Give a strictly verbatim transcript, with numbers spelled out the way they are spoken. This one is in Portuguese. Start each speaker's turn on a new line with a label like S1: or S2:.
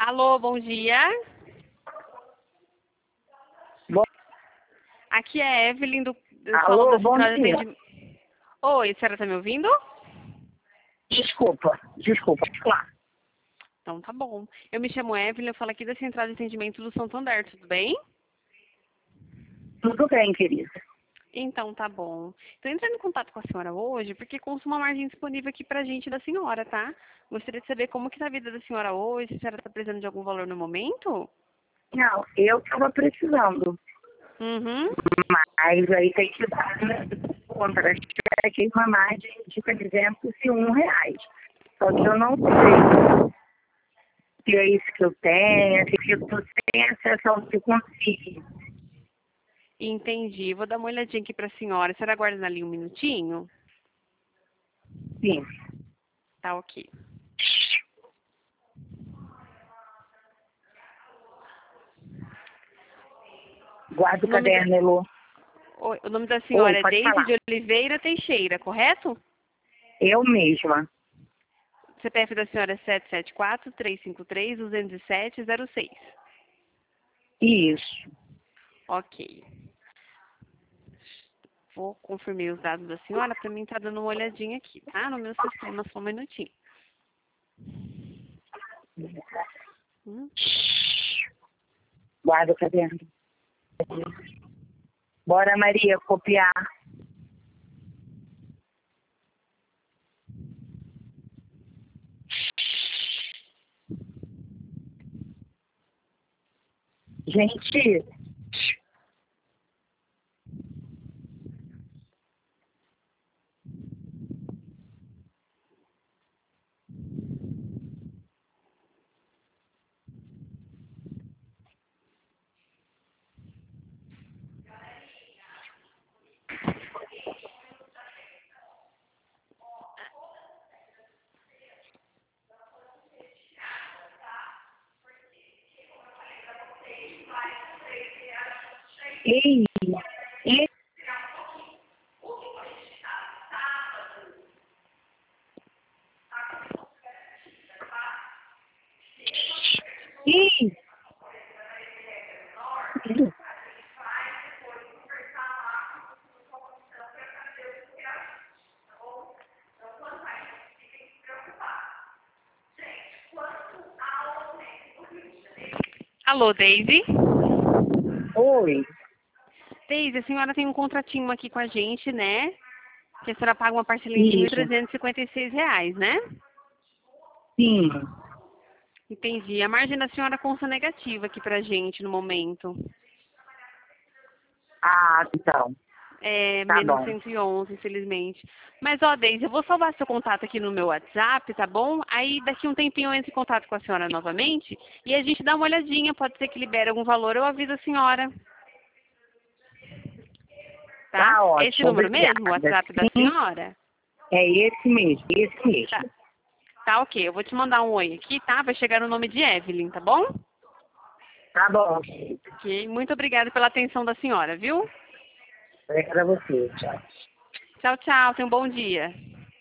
S1: Alô, bom dia.
S2: Bom,
S1: Aqui é a Evelyn do, do
S2: alô,
S1: falo da
S2: bom
S1: Central de
S2: dia.
S1: Atendimento. Oi, a senhora tá me ouvindo?
S2: Desculpa, desculpa, claro.
S1: Então tá bom. Eu me chamo Evelyn, eu falo aqui da Central de Atendimento do Santander, tudo bem?
S2: Tudo bem, querida.
S1: Então tá bom. Estou entrando em contato com a senhora hoje porque consta uma margem disponível aqui pra gente da senhora, tá? Gostaria de saber como que tá a vida da senhora hoje, se a senhora tá precisando de algum valor no momento?
S2: Não, eu estava precisando,
S1: Uhum.
S2: mas aí tem que dar contra cheque uma margem de, por exemplo, de um reais. Só que eu não sei se é isso que eu tenho, se eu tô sem acesso ao que consigo.
S1: Entendi. Vou dar uma olhadinha aqui pra senhora. A senhora aguarda ali um minutinho?
S2: Sim.
S1: Tá ok.
S2: Guarda
S1: O
S2: o
S1: nome da,
S2: caderno, Elô.
S1: Oi, o nome da
S2: Oi,
S1: senhora é
S2: pode
S1: Deise
S2: falar.
S1: de Oliveira Teixeira, correto?
S2: Eu mesma.
S1: C P F da senhora é sete sete quatro, três cinco três, dois zero sete, zero seis.
S2: Isso.
S1: Ok. Vou confirmar os dados da senhora para mim estar dando uma olhadinha aqui, tá? No meu sistema, só um minutinho. Hum.
S2: Guarda o caderno. Bora, Maria, copiar. Gente, ei, ei, ei.
S1: Alô, Deise?
S2: Oi,
S1: Deise, a senhora tem um contratinho aqui com a gente, né? Que a senhora paga uma parcelinha de mil
S2: isso,
S1: trezentos e cinquenta e seis reais, né?
S2: sim.
S1: Entendi. A margem da senhora consta negativa aqui pra gente no momento.
S2: Ah, então,
S1: É,
S2: tá
S1: menos
S2: bom.
S1: cento e onze, infelizmente. Mas, ó, Deise, eu vou salvar seu contato aqui no meu WhatsApp, tá bom? Aí, daqui um tempinho eu entro em contato com a senhora novamente e a gente dá uma olhadinha. Pode ser que libere algum valor, eu aviso a senhora, tá?
S2: Tá
S1: Esse
S2: ótimo,
S1: número mesmo, o
S2: obrigada.
S1: WhatsApp da
S2: Sim,
S1: senhora?
S2: é esse mesmo, esse
S1: Tá.
S2: mesmo.
S1: Tá, ok. Eu vou te mandar um oi aqui, tá? Vai chegar no nome de Evelyn, tá bom?
S2: Tá bom,
S1: Ok. Muito obrigada pela atenção da senhora, viu?
S2: obrigada a você, tchau.
S1: Tchau, tchau. Tenha um bom dia.